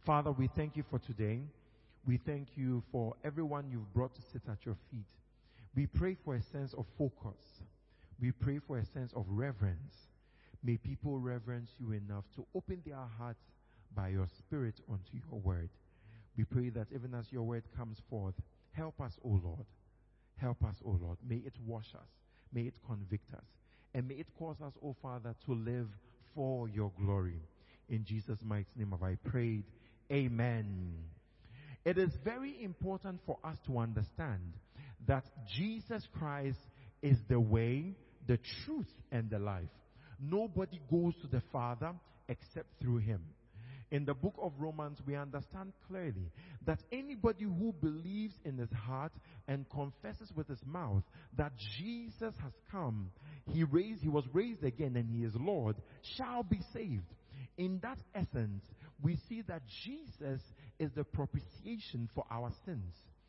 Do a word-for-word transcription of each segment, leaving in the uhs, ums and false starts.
Father, we thank you for today. We thank you for everyone you've brought to sit at your feet. We pray for a sense of focus. We pray for a sense of reverence. May people reverence you enough to open their hearts by your Spirit unto your word. We pray that even as your word comes forth, help us, O Lord. Help us, O Lord. May it wash us. May it convict us. And may it cause us, O Father, to live for your glory. In Jesus' mighty name have I prayed. Amen. It is very important for us to understand that Jesus Christ is the way, the truth, and the life. Nobody goes to the Father except through him. In the book of Romans, we understand clearly that anybody who believes in his heart and confesses with his mouth that Jesus has come, he raised, he was raised again, and he is Lord, shall be saved. In that essence, we see that Jesus is the propitiation for our sins.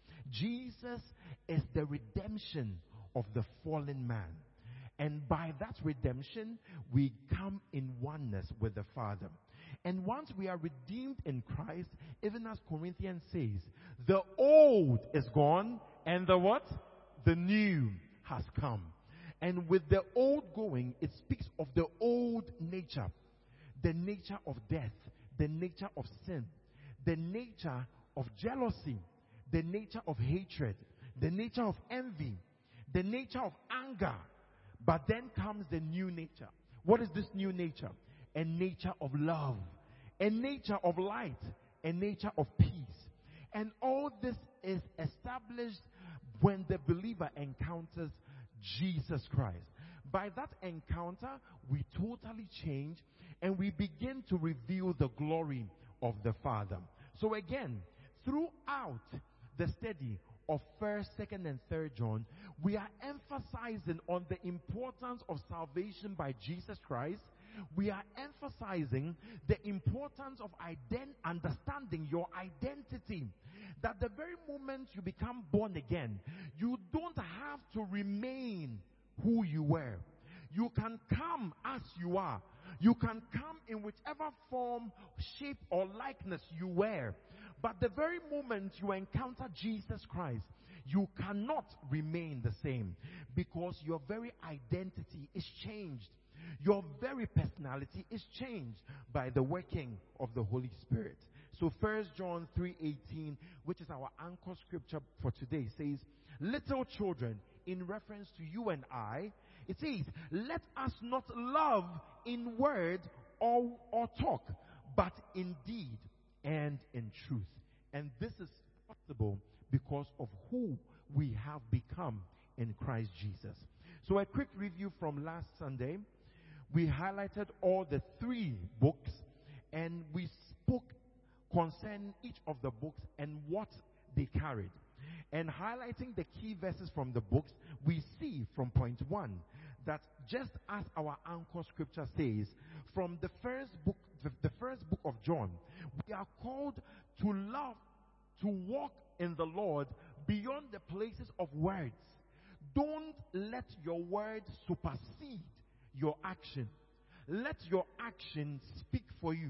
Jesus is the redemption of the fallen man. And by that redemption, we come in oneness with the Father. And once we are redeemed in Christ, even as Corinthians says, the old is gone and the what? The new has come. And with the old going, it speaks of the old nature, the nature of death, the nature of sin, the nature of jealousy, the nature of hatred, the nature of envy, the nature of anger. But then comes the new nature. What is this new nature? A nature of love, a nature of light, a nature of peace. And all this is established when the believer encounters Jesus Christ. By that encounter, we totally change and we begin to reveal the glory of the Father. So again, throughout the study of first, second, and third John, we are emphasizing on the importance of salvation by Jesus Christ. We are emphasizing the importance of ident- understanding your identity. That the very moment you become born again, you don't have to remain who you were. You can come as you are. You can come in whichever form, shape, or likeness you were. But the very moment you encounter Jesus Christ, you cannot remain the same, because your very identity is changed. Your very personality is changed by the working of the Holy Spirit. So First John three eighteen, which is our anchor scripture for today, says, little children, in reference to you and I, it says, let us not love in word or, or talk, but in deed and in truth. And this is possible because of who we have become in Christ Jesus. So a quick review from last Sunday. We highlighted all the three books and we spoke concerning each of the books and what they carried. And highlighting the key verses from the books, we see from point one that just as our anchor scripture says, from the first book, the, the first book of John, we are called to love, to walk in the Lord beyond the places of words. Don't let your words supersede your action. Let your action speak for you.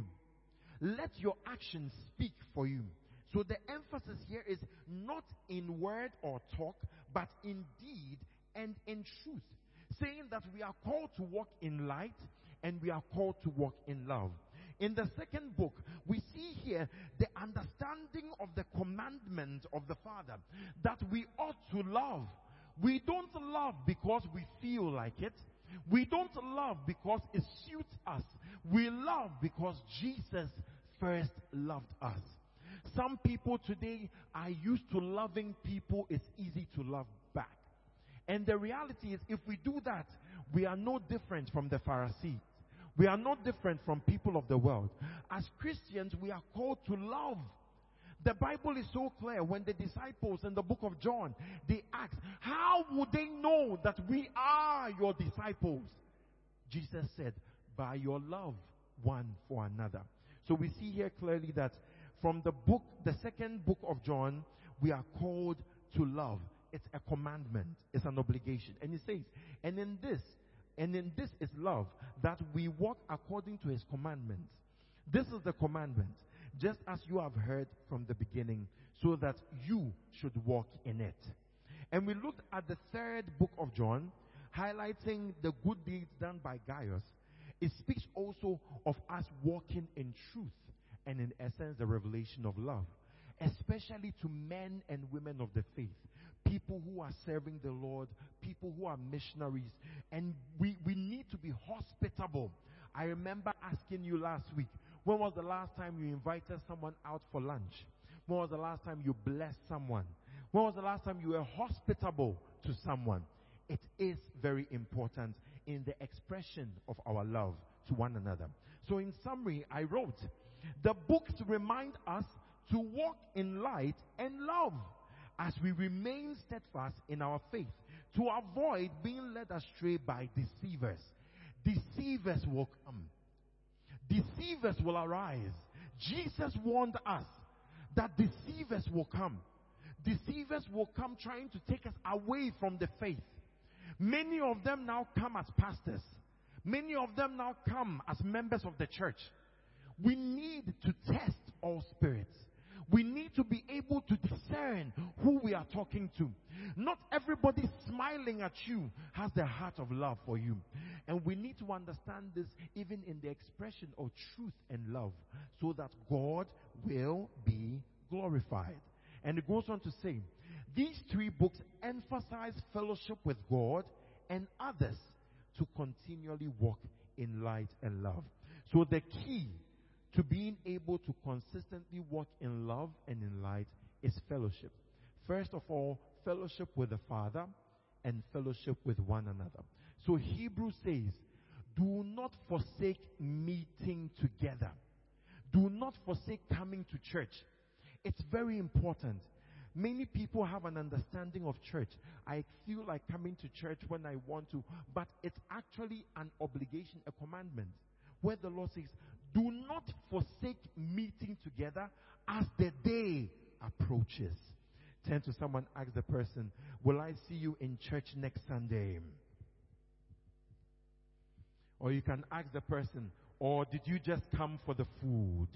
Let your action speak for you. So the emphasis here is not in word or talk, but in deed and in truth. Saying that we are called to walk in light and we are called to walk in love. In the second book, we see here the understanding of the commandment of the Father, that we ought to love. We don't love because we feel like it. We don't love because it suits us. We love because Jesus first loved us. Some people today are used to loving people. It's easy to love back. And the reality is, if we do that, we are no different from the Pharisees. We are not different from people of the world. As Christians, we are called to love. The Bible is so clear. When the disciples in the book of John, they asked, how would they know that we are your disciples? Jesus said, by your love one for another. So we see here clearly that from the book, the second book of John, we are called to love. It's a commandment. It's an obligation. And he says, and in this, and in this is love, that we walk according to his commandments. This is the commandment, just as you have heard from the beginning, so that you should walk in it. And we looked at the third book of John, highlighting the good deeds done by Gaius. It speaks also of us walking in truth and, in essence, the revelation of love, especially to men and women of the faith, people who are serving the Lord, people who are missionaries, and we, we need to be hospitable. I remember asking you last week, when was the last time you invited someone out for lunch? When was the last time you blessed someone? When was the last time you were hospitable to someone? It is very important in the expression of our love to one another. So in summary, I wrote, the books remind us to walk in light and love as we remain steadfast in our faith, to avoid being led astray by deceivers. Deceivers will come. Deceivers will arise. Jesus warned us that deceivers will come. Deceivers will come trying to take us away from the faith. Many of them now come as pastors. Many of them now come as members of the church. We need to test all spirits. We need to be able to discern who we are talking to. Not everybody smiling at you has the heart of love for you. And we need to understand this even in the expression of truth and love, so that God will be glorified. And it goes on to say, these three books emphasize fellowship with God and others to continually walk in light and love. So the key to being able to consistently walk in love and in light is fellowship. First of all, fellowship with the Father and fellowship with one another. So Hebrews says, do not forsake meeting together. Do not forsake coming to church. It's very important. Many people have an understanding of church. I feel like coming to church when I want to, but it's actually an obligation, a commandment, where the Lord says, do not forsake meeting together as the day approaches. Turn to someone, ask the person, will I see you in church next Sunday? Or you can ask the person, or did you just come for the food?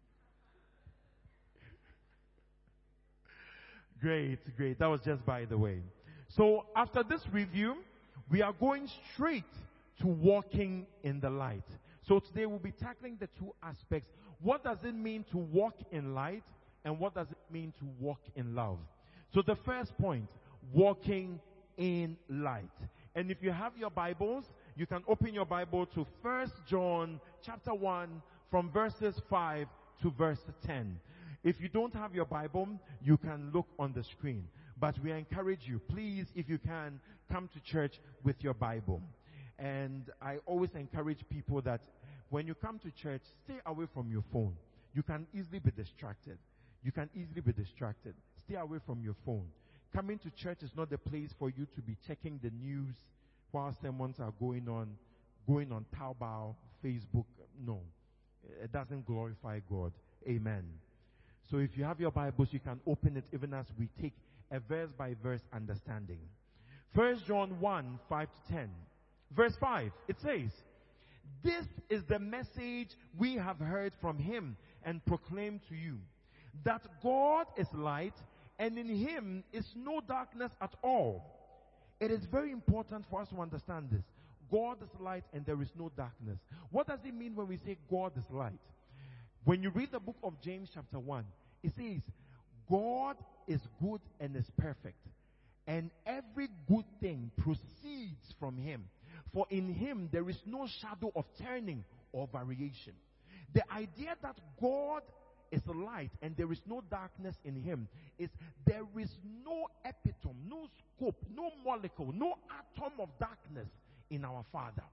Great, great. That was just by the way. So after this review, we are going straight to walking in the light. So today we'll be tackling the two aspects. What does it mean to walk in light, and what does it mean to walk in love? So the first point, walking in light. And if you have your Bibles, you can open your Bible to First John chapter one from verses five to verse ten. If you don't have your Bible, you can look on the screen. But we encourage you, please, if you can, come to church with your Bible. And I always encourage people that when you come to church, stay away from your phone. You can easily be distracted. You can easily be distracted. Stay away from your phone. Coming to church is not the place for you to be checking the news while sermons are going on, going on Taobao, Facebook. No, it doesn't glorify God. Amen. So if you have your Bibles, you can open it even as we take a verse by verse understanding. First John one, five to ten. Verse five, it says, this is the message we have heard from him and proclaimed to you, that God is light and in him is no darkness at all. It is very important for us to understand this. God is light and there is no darkness. What does it mean when we say God is light? When you read the book of James chapter one, it says, God is good and is perfect, and every good thing proceeds from him. For in him there is no shadow of turning or variation. The idea that God is light and there is no darkness in him is there is no epitome, no scope, no molecule, no atom of darkness in our Father.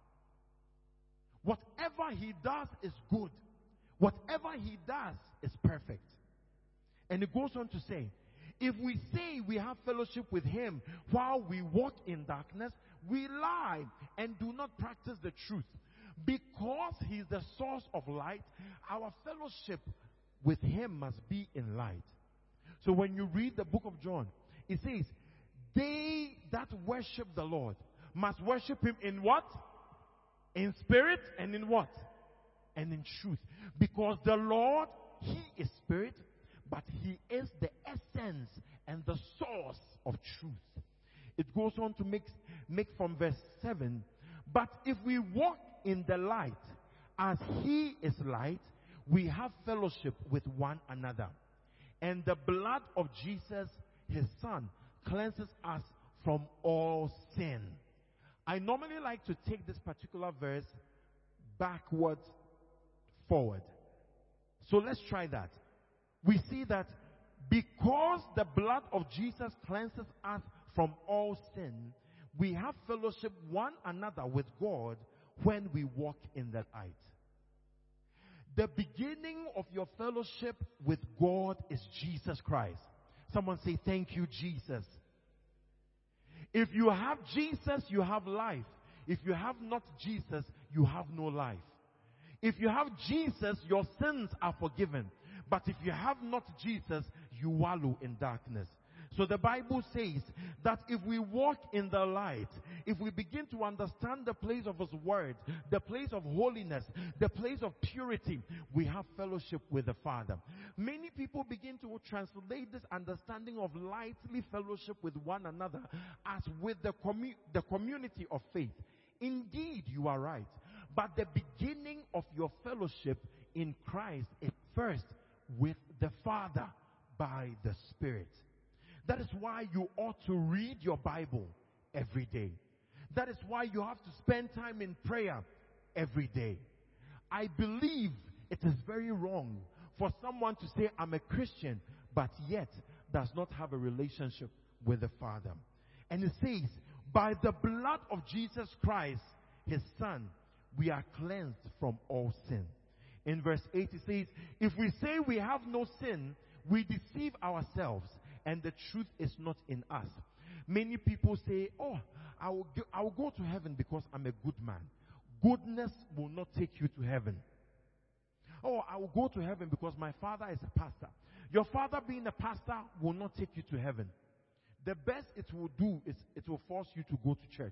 Whatever he does is good. Whatever he does is perfect. And it goes on to say, if we say we have fellowship with him while we walk in darkness, we lie and do not practice the truth. Because he is the source of light, our fellowship with him must be in light. So when you read the book of John, it says, they that worship the Lord must worship him in what? In spirit and in what? And in truth. Because the Lord He is spirit, but He is the essence and the source of truth. It goes on to make, make from verse seven, but if we walk in the light, as He is light, we have fellowship with one another. And the blood of Jesus, His Son, cleanses us from all sin. I normally like to take this particular verse backwards, forward. So let's try that. We see that because the blood of Jesus cleanses us from all sin, we have fellowship one another with God when we walk in the light. The beginning of your fellowship with God is Jesus Christ. Someone say, thank you, Jesus. If you have Jesus, you have life. If you have not Jesus, you have no life. If you have Jesus, your sins are forgiven. But if you have not Jesus, you wallow in darkness. So the Bible says that if we walk in the light, if we begin to understand the place of His Word, the place of holiness, the place of purity, we have fellowship with the Father. Many people begin to translate this understanding of lightly fellowship with one another as with the, commu- the community of faith. Indeed, you are right. But the beginning of your fellowship in Christ is first with the Father by the Spirit. That is why you ought to read your Bible every day. That is why you have to spend time in prayer every day. I believe it is very wrong for someone to say, I'm a Christian, but yet does not have a relationship with the Father. And it says, by the blood of Jesus Christ, His Son, we are cleansed from all sin. In verse eight it says, if we say we have no sin, we deceive ourselves, and the truth is not in us. Many people say, oh, I will, go, I will go to heaven because I'm a good man. Goodness will not take you to heaven. Oh, I will go to heaven because my father is a pastor. Your father being a pastor will not take you to heaven. The best it will do is it will force you to go to church.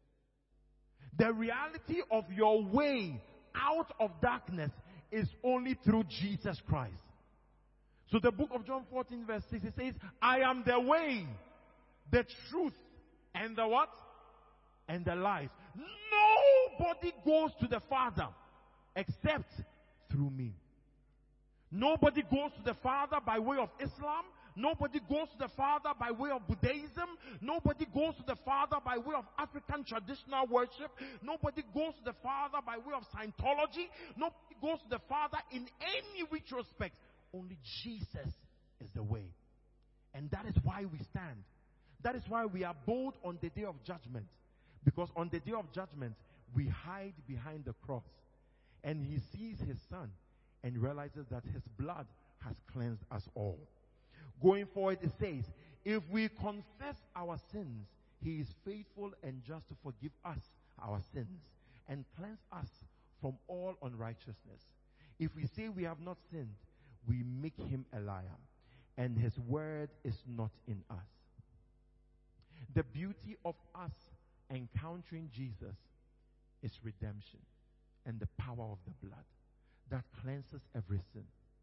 The reality of your way out of darkness is only through Jesus Christ. So the book of John fourteen verse six, it says, I am the way, the truth, and the what? And the life. Nobody goes to the Father except through me. Nobody goes to the Father by way of Islam. Nobody goes to the Father by way of Buddhism. Nobody goes to the Father by way of African traditional worship. Nobody goes to the Father by way of Scientology. Nobody goes to the Father in any retrospect. Only Jesus is the way. And that is why we stand. That is why we are bold on the day of judgment. Because on the day of judgment, we hide behind the cross. And He sees His Son and realizes that His blood has cleansed us all. Going forward, it says, if we confess our sins, He is faithful and just to forgive us our sins and cleanse us from all unrighteousness. If we say we have not sinned, we make Him a liar, and His word is not in us. The beauty of us encountering Jesus is redemption and the power of the blood that cleanses every sin.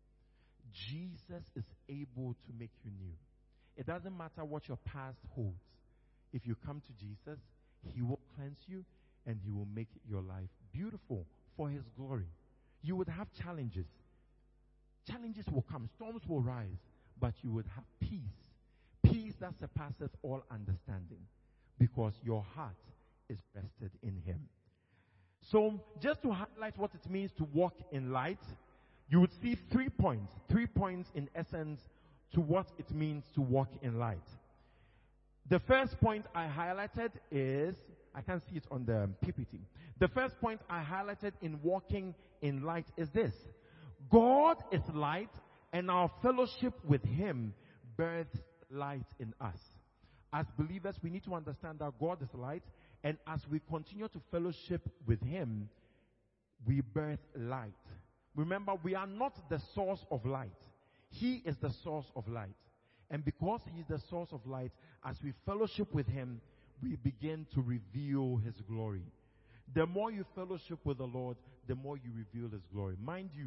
Jesus is able to make you new. It doesn't matter what your past holds. If you come to Jesus, He will cleanse you and He will make your life beautiful for His glory. You would have challenges. Challenges will come. Storms will rise. But you would have peace. Peace that surpasses all understanding. Because your heart is rested in Him. So, just to highlight what it means to walk in light, you would see three points. Three points in essence to what it means to walk in light. The first point I highlighted is, I can't see it on the P P T. The first point I highlighted in walking in light is this. God is light, and our fellowship with Him births light in us. As believers, we need to understand that God is light, and as we continue to fellowship with Him, we birth light. Remember, we are not the source of light. He is the source of light. And because He is the source of light, as we fellowship with Him, we begin to reveal His glory. The more you fellowship with the Lord, the more you reveal His glory. Mind you,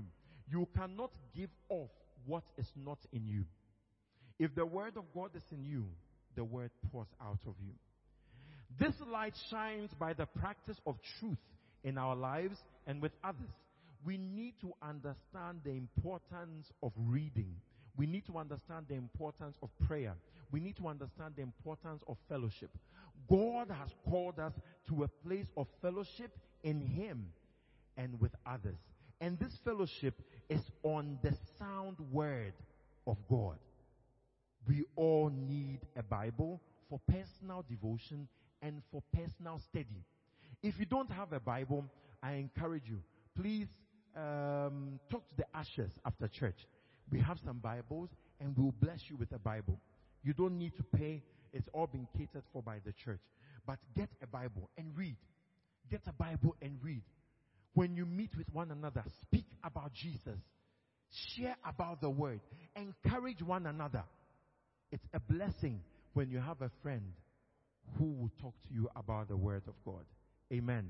You cannot give off what is not in you. If the word of God is in you, the word pours out of you. This light shines by the practice of truth in our lives and with others. We need to understand the importance of reading. We need to understand the importance of prayer. We need to understand the importance of fellowship. God has called us to a place of fellowship in Him and with others. And this fellowship is on the sound word of God. We all need a Bible for personal devotion and for personal study. If you don't have a Bible, I encourage you, please um, talk to the ushers after church. We have some Bibles and we'll bless you with a Bible. You don't need to pay. It's all been catered for by the church. But get a Bible and read. Get a Bible and read. When you meet with one another, speak about Jesus. Share about the word. Encourage one another. It's a blessing when you have a friend who will talk to you about the word of God. Amen.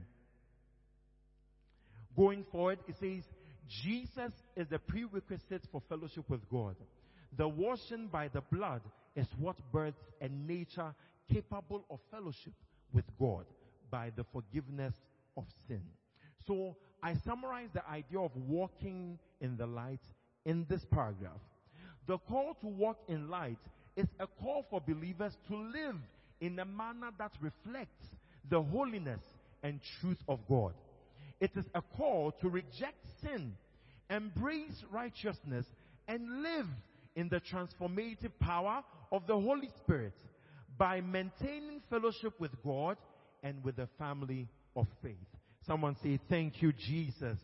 Going forward, it says, Jesus is the prerequisite for fellowship with God. The washing by the blood is what births a nature capable of fellowship with God by the forgiveness of sin. So, I summarize the idea of walking in the light in this paragraph. The call to walk in light is a call for believers to live in a manner that reflects the holiness and truth of God. It is a call to reject sin, embrace righteousness, and live in the transformative power of the Holy Spirit by maintaining fellowship with God and with the family of faith. Someone say, thank you, Jesus.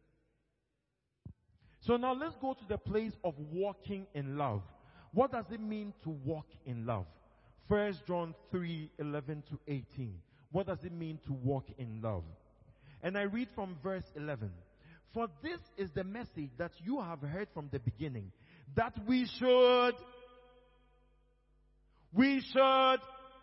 So now let's go to the place of walking in love. What does it mean to walk in love? First John three, eleven to eighteen. What does it mean to walk in love? And I read from verse eleven. For this is the message that you have heard from the beginning, that we should, we should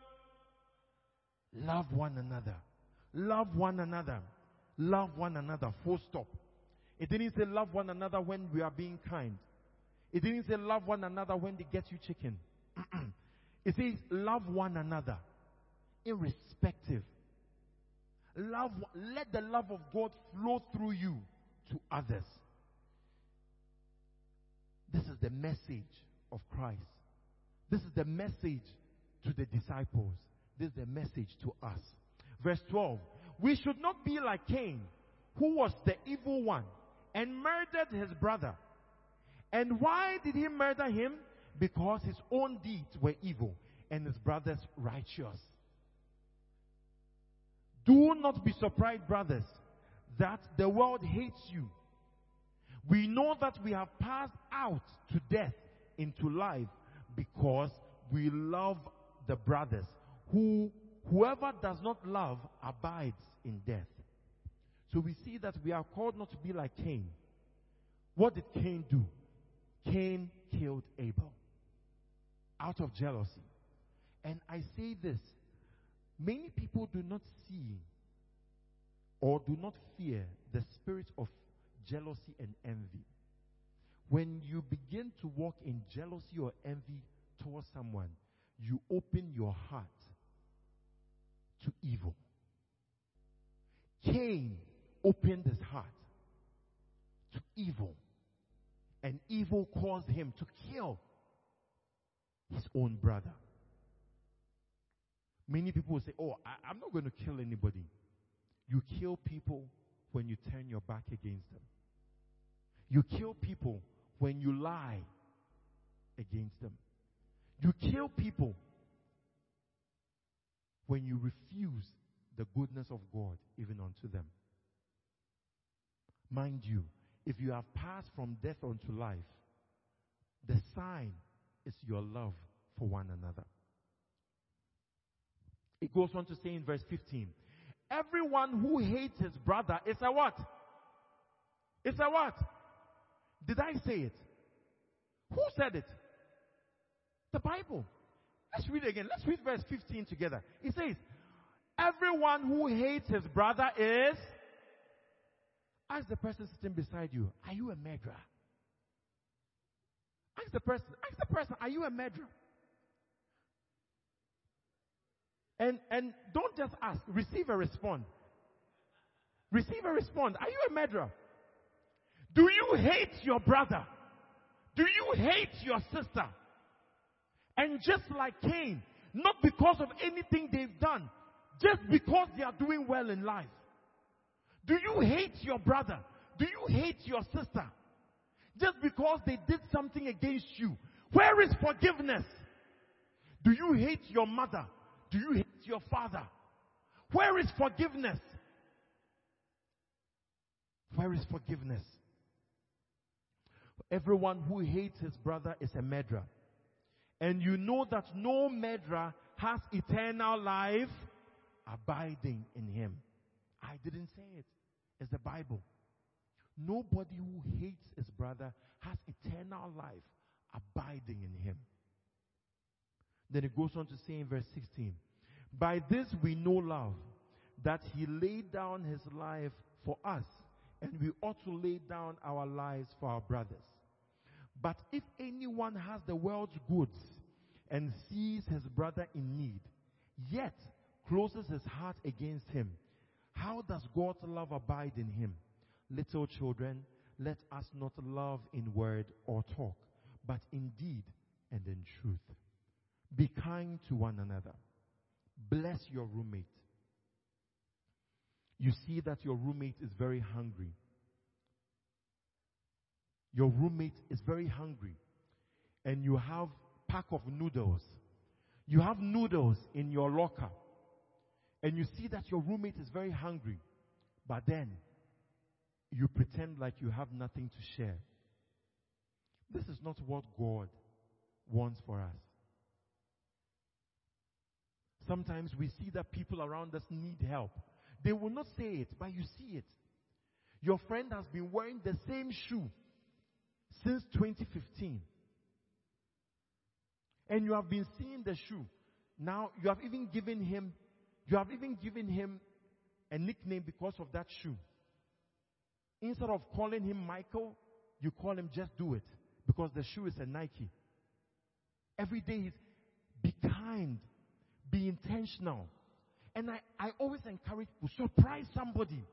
love one another. Love one another. Love one another. Full stop. It didn't say love one another when we are being kind. It didn't say love one another when they get you chicken. It says love one another. Irrespective. Love, let the love of God flow through you to others. This is the message of Christ. This is the message to the disciples. This is the message to us. Verse twelve. We should not be like Cain, who was the evil one and murdered his brother. And why did he murder him? Because his own deeds were evil and his brother's righteous. Do not be surprised, brothers, that the world hates you. We know that we have passed out to death into life because we love the brothers. Who, whoever does not love abides in death. So we see that we are called not to be like Cain. What did Cain do? Cain killed Abel out of jealousy. And I say this, many people do not see or do not fear the spirit of jealousy and envy. When you begin to walk in jealousy or envy towards someone, you open your heart to evil. Cain opened his heart to evil, and evil caused him to kill his own brother. Many people will say, oh, I, I'm not going to kill anybody. You kill people when you turn your back against them. You kill people when you lie against them. You kill people when you refuse the goodness of God even unto them. Mind you, if you have passed from death unto life, the sign is your love for one another. It goes on to say in verse fifteen, everyone who hates his brother is a what? It's a what? Did I say it? Who said it? The Bible. Let's read it again. Let's read verse fifteen together. It says, everyone who hates his brother is Ask the person sitting beside you, are you a murderer? Ask the person, ask the person, are you a murderer? And and don't just ask, receive a response. Receive a response. Are you a murderer? Do you hate your brother? Do you hate your sister? And just like Cain, not because of anything they've done, just because they are doing well in life. Do you hate your brother? Do you hate your sister? Just because they did something against you. Where is forgiveness? Do you hate your mother? Do you hate your father? Where is forgiveness? Where is forgiveness? Everyone who hates his brother is a murderer. And you know that no murderer has eternal life abiding in him. I didn't say it. It's the Bible. Nobody who hates his brother has eternal life abiding in him. Then it goes on to say in verse sixteen, by this we know love, that he laid down his life for us, and we ought to lay down our lives for our brothers. But if anyone has the world's goods and sees his brother in need, yet closes his heart against him, how does God's love abide in him? Little children, let us not love in word or talk, but in deed and in truth. Be kind to one another. Bless your roommate. You see that your roommate is very hungry. Your roommate is very hungry. And you have a pack of noodles. You have noodles in your locker. And you see that your roommate is very hungry. But then, you pretend like you have nothing to share. This is not what God wants for us. Sometimes we see that people around us need help. They will not say it, but you see it. Your friend has been wearing the same shoe since twenty fifteen. And you have been seeing the shoe. Now, you have even given him, you have even given him a nickname because of that shoe. Instead of calling him Michael, you call him Just Do It, because the shoe is a Nike. Every day he's, be kind, be intentional. And I, I always encourage people, surprise somebody.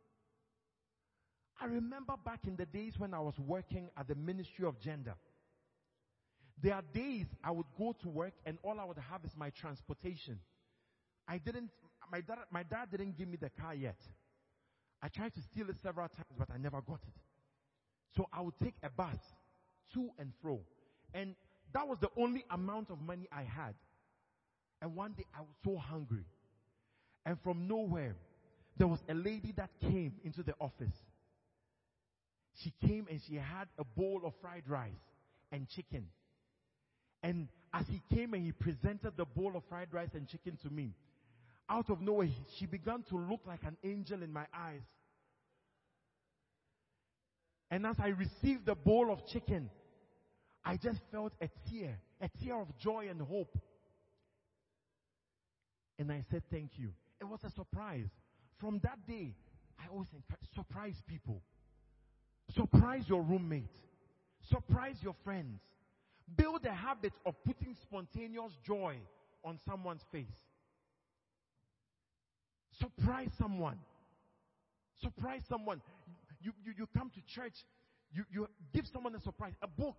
I remember back in the days when I was working at the Ministry of Gender. There are days I would go to work and all I would have is my transportation. I didn't, my dad, my dad didn't give me the car yet. I tried to steal it several times, but I never got it. So I would take a bus to and fro. And that was the only amount of money I had. And one day I was so hungry. And from nowhere, there was a lady that came into the office. She came and she had a bowl of fried rice and chicken. And as he came and he presented the bowl of fried rice and chicken to me, out of nowhere, she began to look like an angel in my eyes. And as I received the bowl of chicken, I just felt a tear, a tear of joy and hope. And I said, thank you. It was a surprise. From that day, I always encourage, surprise people. Surprise your roommate. Surprise your friends. Build a habit of putting spontaneous joy on someone's face. Surprise someone. Surprise someone. You, you, you come to church, you, you give someone a surprise, a book.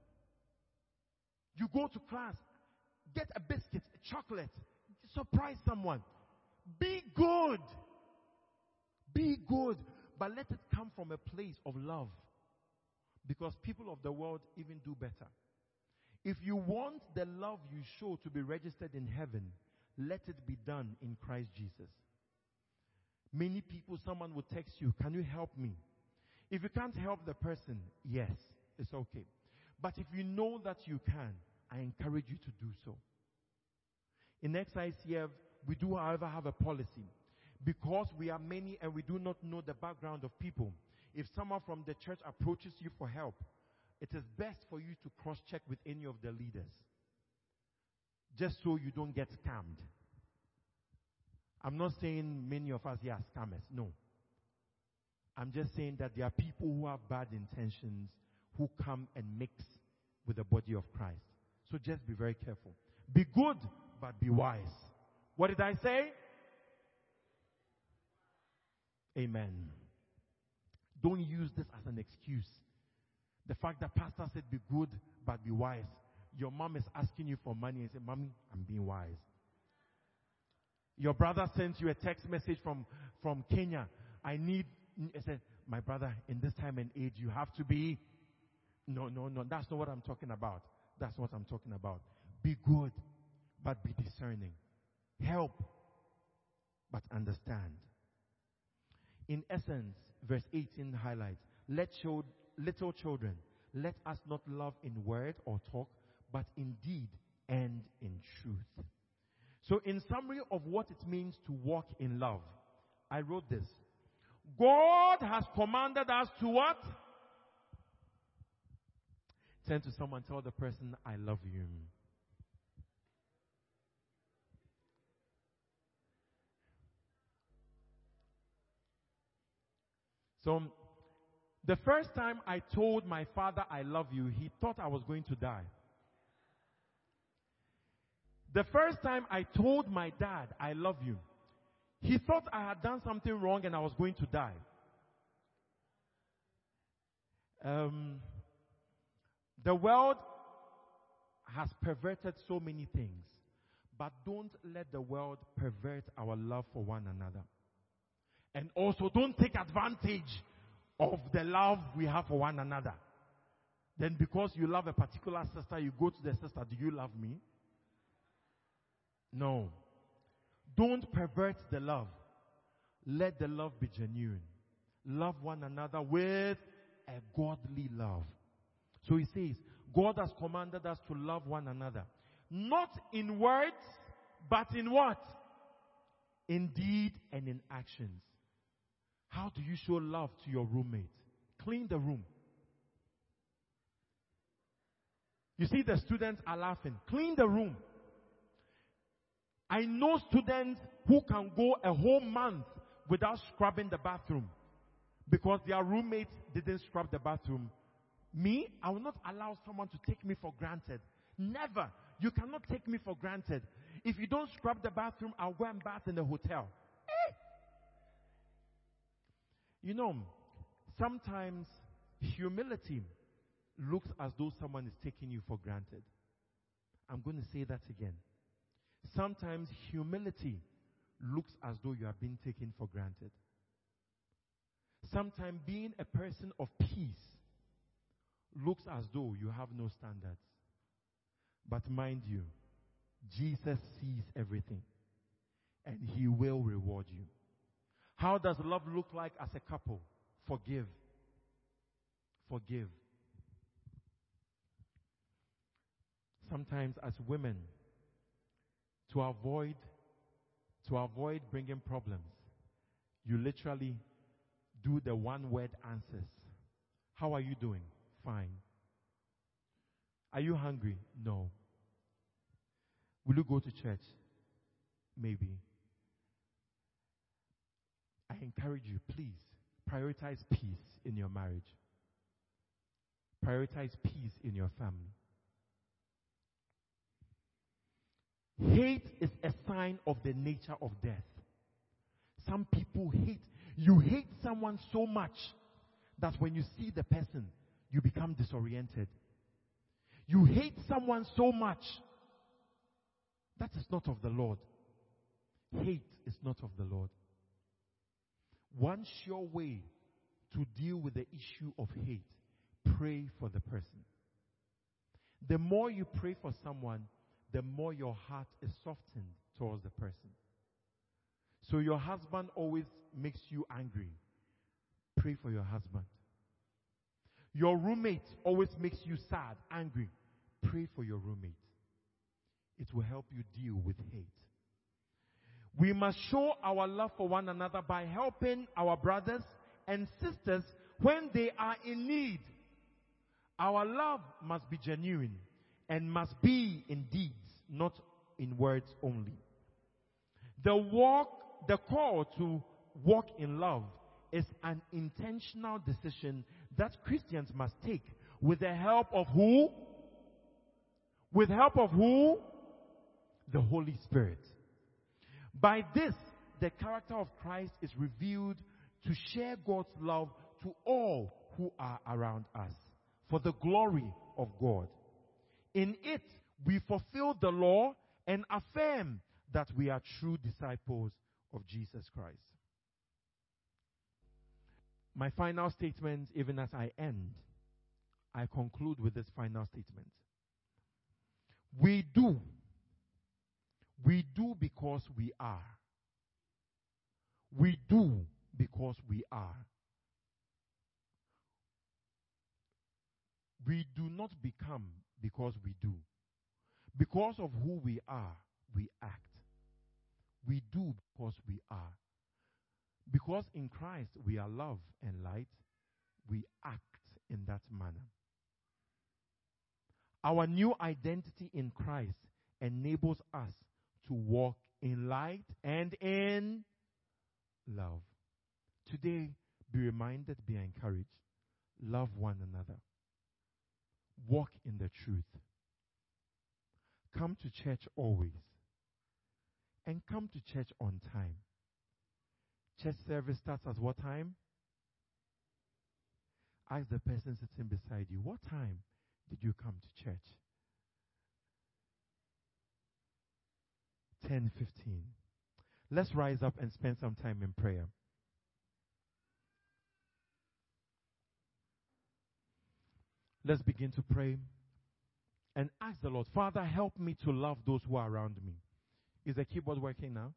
You go to class, get a biscuit, a chocolate. Surprise someone. Be good. Be good. But let it come from a place of love. Because people of the world even do better. If you want the love you show to be registered in heaven, let it be done in Christ Jesus. Many people, someone will text you, can you help me? If you can't help the person, yes, it's okay. But if you know that you can, I encourage you to do so. In X I C F, we do, however, have a policy. Because we are many and we do not know the background of people, if someone from the church approaches you for help, it is best for you to cross-check with any of the leaders. Just so you don't get scammed. I'm not saying many of us here are scammers. No. I'm just saying that there are people who have bad intentions who come and mix with the body of Christ. So just be very careful. Be good, but be wise. What did I say? Amen. Don't use this as an excuse. The fact that pastor said be good, but be wise. Your mom is asking you for money and say, Mommy, I'm being wise. Your brother sends you a text message from, from Kenya. I need, I said, my brother, in this time and age, you have to be. No, no, no. That's not what I'm talking about. That's what I'm talking about. Be good, but be discerning. Help, but understand. In essence, verse eighteen highlights, let show, little children, let us not love in word or talk, but in deed and in truth. So in summary of what it means to walk in love, I wrote this. God has commanded us to what? Turn to someone, tell the person, I love you. So, the first time I told my father I love you, he thought I was going to die. The first time I told my dad I love you, he thought I had done something wrong and I was going to die. Um, the world has perverted so many things, but don't let the world pervert our love for one another. And also don't take advantage of the love we have for one another. Then because you love a particular sister, you go to the sister, do you love me? No. Don't pervert the love. Let the love be genuine. Love one another with a godly love. So he says, God has commanded us to love one another. Not in words, but in what? In deed and in actions. How do you show love to your roommate? Clean the room. You see, the students are laughing. Clean the room. I know students who can go a whole month without scrubbing the bathroom because their roommates didn't scrub the bathroom. Me, I will not allow someone to take me for granted. Never. You cannot take me for granted. If you don't scrub the bathroom, I'll go and bath in the hotel. Eh? You know, sometimes humility looks as though someone is taking you for granted. I'm going to say that again. Sometimes humility looks as though you are being taken for granted. Sometimes being a person of peace looks as though you have no standards. But mind you, Jesus sees everything and he will reward you. How does love look like as a couple? Forgive. Forgive. Sometimes as women, to avoid to avoid bringing problems, you literally do the one-word answers. How are you doing? Fine. Are you hungry? No. Will you go to church? Maybe. I encourage you, please, prioritize peace in your marriage. Prioritize peace in your family. Hate is a sign of the nature of death. Some people hate. You hate someone so much that when you see the person, you become disoriented. You hate someone so much. That is not of the Lord. Hate is not of the Lord. One sure way to deal with the issue of hate, pray for the person. The more you pray for someone, the more your heart is softened towards the person. So your husband always makes you angry. Pray for your husband. Your roommate always makes you sad, angry. Pray for your roommate. It will help you deal with hate. We must show our love for one another by helping our brothers and sisters when they are in need. Our love must be genuine and must be in deeds, not in words only. The walk, the call to walk in love is an intentional decision that Christians must take with the help of who? With help of who? The Holy Spirit. By this, the character of Christ is revealed to share God's love to all who are around us, for the glory of God. In it, we fulfill the law and affirm that we are true disciples of Jesus Christ. My final statement, even as I end, I conclude with this final statement. We do. We do because we are. We do because we are. We do not become because we do. Because of who we are, we act. We do because we are. Because in Christ we are love and light, we act in that manner. Our new identity in Christ enables us to walk in light and in love. Today, be reminded, be encouraged. Love one another. Walk in the truth. Come to church always. And come to church on time. Church service starts at what time? Ask the person sitting beside you, what time did you come to church? ten fifteen. Let's rise up and spend some time in prayer. Let's begin to pray and ask the Lord, Father, help me to love those who are around me. Is the keyboard working now?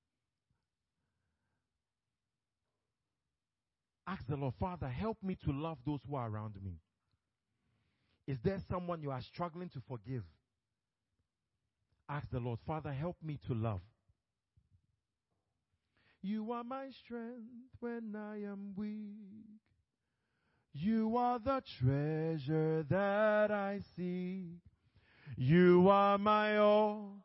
Ask the Lord, Father, help me to love those who are around me. Is there someone you are struggling to forgive? Ask the Lord, Father, help me to love. You are my strength when I am weak. You are the treasure that I seek. You are my all